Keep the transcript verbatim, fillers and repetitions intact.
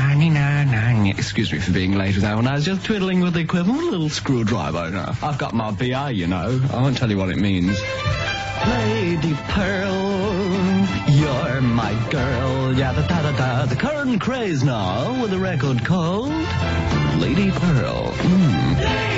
Na-na-na-na. Excuse me for being late with that one. I was just twiddling with the equivalent of a little screwdriver. No, I've got my B I, you know. I won't tell you what it means. Lady Pearl, you're my girl. Yeah, da da da da. The current craze now with a record called Lady Pearl. Mm.